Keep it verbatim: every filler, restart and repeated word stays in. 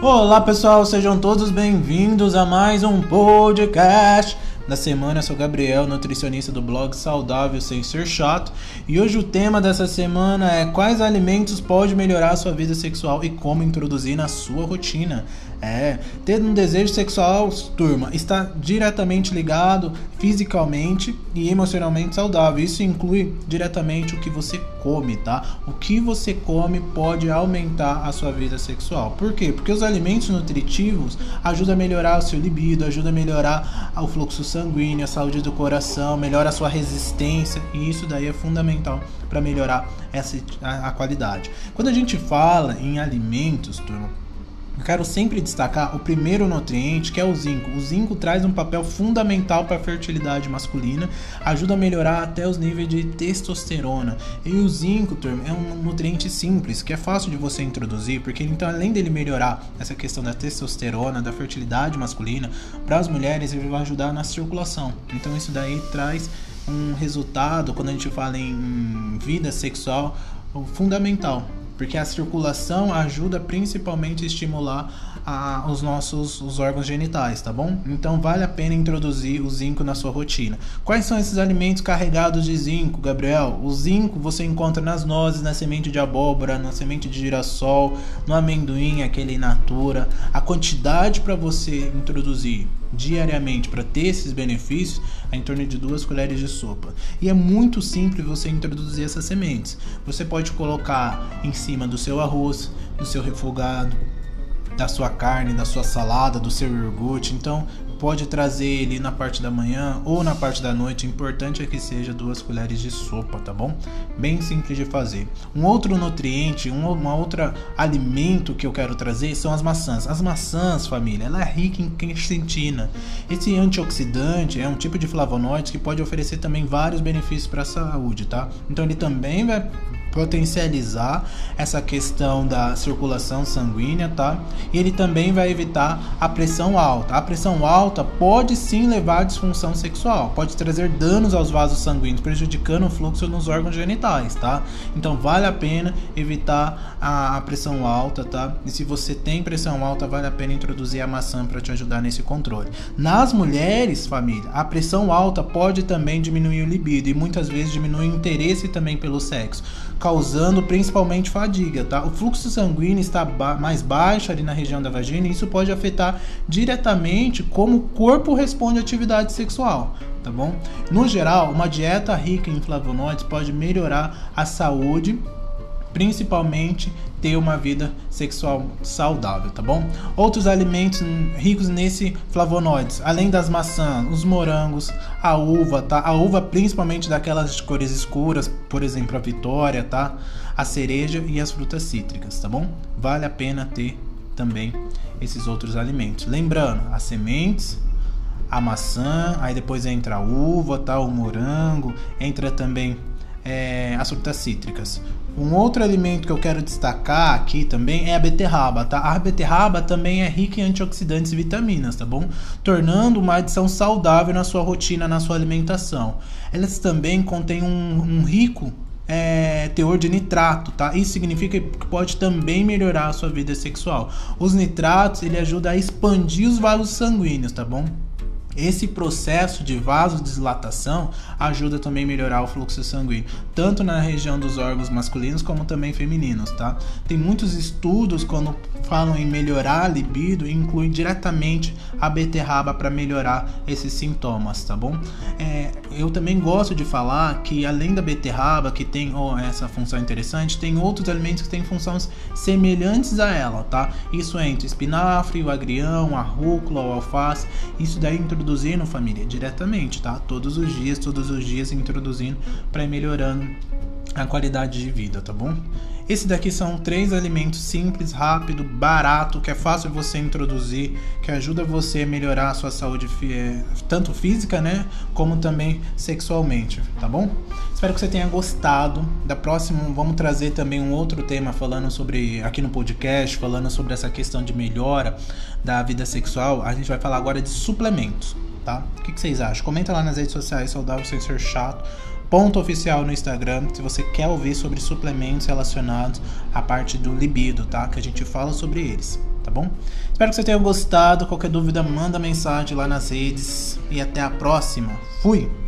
Olá pessoal, sejam todos bem-vindos a mais um podcast da semana. Eu sou o Gabriel, nutricionista do blog Saudável Sem Ser Chato, e hoje o tema dessa semana é quais alimentos podem melhorar a sua vida sexual e como introduzir na sua rotina. É, ter um desejo sexual, turma, está diretamente ligado fisicamente e emocionalmente saudável. Isso inclui diretamente o que você come, tá? O que você come pode aumentar a sua vida sexual. Por quê? Porque os alimentos nutritivos ajudam a melhorar o seu libido, ajudam a melhorar o fluxo sanguíneo, a saúde do coração, melhora a sua resistência, e isso daí é fundamental para melhorar essa, a, a qualidade. Quando a gente fala em alimentos, turma, eu quero sempre destacar o primeiro nutriente, que é o zinco. O zinco traz um papel fundamental para a fertilidade masculina, ajuda a melhorar até os níveis de testosterona. E o zinco, turma, é um nutriente simples, que é fácil de você introduzir, porque então, além dele melhorar essa questão da testosterona, da fertilidade masculina, para as mulheres ele vai ajudar na circulação. Então isso daí traz um resultado, quando a gente fala em vida sexual, fundamental. Porque a circulação ajuda principalmente a estimular a, os nossos os órgãos genitais, tá bom? Então vale a pena introduzir o zinco na sua rotina. Quais são esses alimentos carregados de zinco, Gabriel? O zinco você encontra nas nozes, na semente de abóbora, na semente de girassol, no amendoim, aquele in natura. A quantidade para você introduzir diariamente para ter esses benefícios é em torno de duas colheres de sopa. E é muito simples você introduzir essas sementes. Você pode colocar em cima do seu arroz, do seu refogado, da sua carne, da sua salada, do seu iogurte. Então pode trazer ele na parte da manhã ou na parte da noite. O importante é que seja duas colheres de sopa, tá bom? Bem simples de fazer. Um outro nutriente, um uma outra alimento que eu quero trazer são as maçãs. As maçãs, família, ela é rica em quercetina. Esse antioxidante é um tipo de flavonoide que pode oferecer também vários benefícios para a saúde, tá? Então ele também vai potencializar essa questão da circulação sanguínea, tá? E ele também vai evitar a pressão alta. A pressão alta pode sim levar à disfunção sexual, pode trazer danos aos vasos sanguíneos, prejudicando o fluxo nos órgãos genitais, tá? Então vale a pena evitar a, a pressão alta, tá? E se você tem pressão alta, vale a pena introduzir a maçã para te ajudar nesse controle. Nas mulheres, família, a pressão alta pode também diminuir o libido e muitas vezes diminui o interesse também pelo sexo, causando principalmente fadiga, tá? O fluxo sanguíneo está ba- mais baixo ali na região da vagina e isso pode afetar diretamente como o corpo responde à atividade sexual, tá bom? No geral, uma dieta rica em flavonoides pode melhorar a saúde, principalmente ter uma vida sexual saudável, tá bom? Outros alimentos ricos nesse flavonoides, além das maçãs, os morangos, a uva, tá? A uva principalmente daquelas de cores escuras, por exemplo, a vitória, tá? A cereja e as frutas cítricas, tá bom? Vale a pena ter também esses outros alimentos. Lembrando, as sementes, a maçã, aí depois entra a uva, tá? O morango, entra também é, as frutas cítricas. Um outro alimento que eu quero destacar aqui também é a beterraba, tá? A beterraba também é rica em antioxidantes e vitaminas, tá bom? Tornando uma adição saudável na sua rotina, na sua alimentação. Elas também contêm um, um rico é, teor de nitrato, tá? Isso significa que pode também melhorar a sua vida sexual. Os nitratos, ele ajuda a expandir os vasos sanguíneos, tá bom? Esse processo de vasodilatação ajuda também a melhorar o fluxo sanguíneo, tanto na região dos órgãos masculinos como também femininos, tá? Tem muitos estudos quando falam em melhorar a libido e incluem diretamente a beterraba para melhorar esses sintomas, tá bom? É, eu também gosto de falar que além da beterraba, que tem oh, essa função interessante, tem outros alimentos que têm funções semelhantes a ela, tá? Isso é entre o espinafre, o agrião, a rúcula, o alface. Isso daí introduzindo, família, diretamente, tá? Todos os dias, todos os dias introduzindo para ir melhorando a qualidade de vida, tá bom? Esse daqui são três alimentos simples, rápido, barato, que é fácil você introduzir, que ajuda você a melhorar a sua saúde tanto física, né, como também sexualmente, tá bom? Espero que você tenha gostado. Da próxima vamos trazer também um outro tema falando sobre, aqui no podcast, falando sobre essa questão de melhora da vida sexual. A gente vai falar agora de suplementos, tá? O que, que vocês acham? Comenta lá nas redes sociais, Saudável Sem Ser Chato. Ponto oficial no Instagram, se você quer ouvir sobre suplementos relacionados à parte do libido, tá? Que a gente fala sobre eles, tá bom? Espero que vocês tenham gostado. Qualquer dúvida, manda mensagem lá nas redes. E até a próxima. Fui!